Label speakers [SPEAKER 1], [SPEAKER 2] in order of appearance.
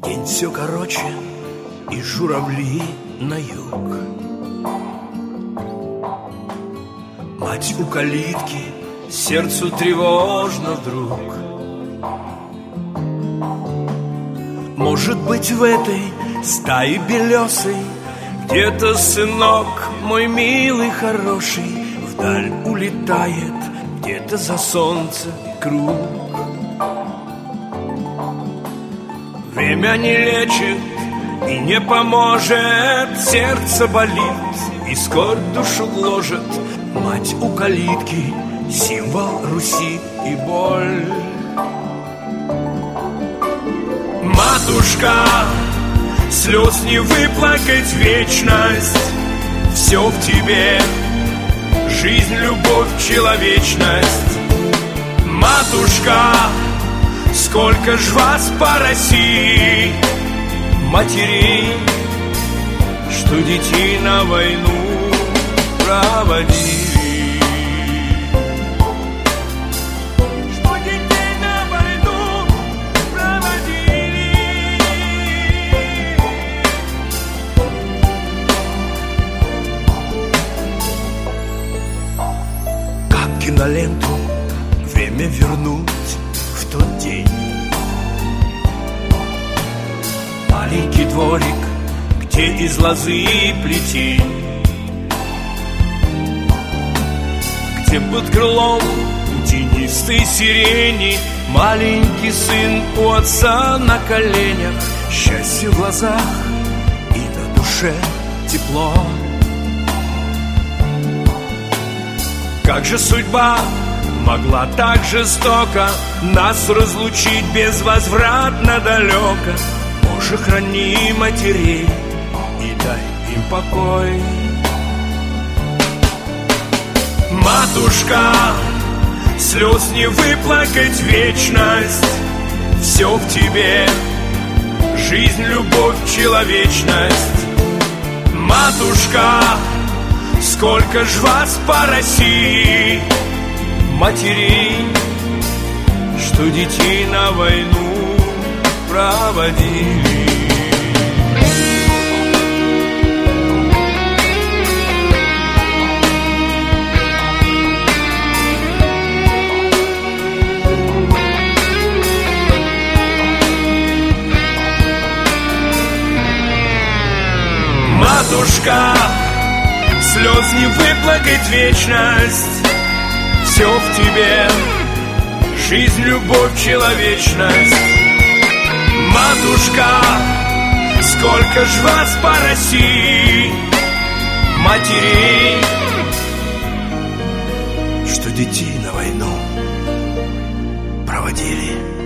[SPEAKER 1] День все короче, и журавли на юг. Мать у калитки, сердцу тревожно вдруг. Может быть, в этой стае белесой где-то сынок мой милый, хороший вдаль улетает, где-то за солнце круг. Время не лечит и не поможет, сердце болит и скорбь душу гложет. Мать у калитки, символ Руси и боль. Матушка, слез не выплакать вечность, все в тебе, жизнь, любовь, человечность. Матушка, сколько ж вас по России, матерей, что детей на войну проводили. Киноленту время вернуть в тот день. Маленький дворик, где из лозы плетень, где под крылом тенистой сирени маленький сын у отца на коленях, счастье в глазах и на душе тепло. Как же судьба могла так жестоко нас разлучить безвозвратно далеко? Боже, храни матерей и дай им покой. Матушка, слез не выплакать вечность, все в тебе, жизнь, любовь, человечность. Матушка, сколько ж вас по России, матерей, что детей на войну проводили. Матушка, слез не выплакать вечность, все в тебе, жизнь, любовь, человечность. Матушка, сколько ж вас по России, матерей, что детей на войну проводили.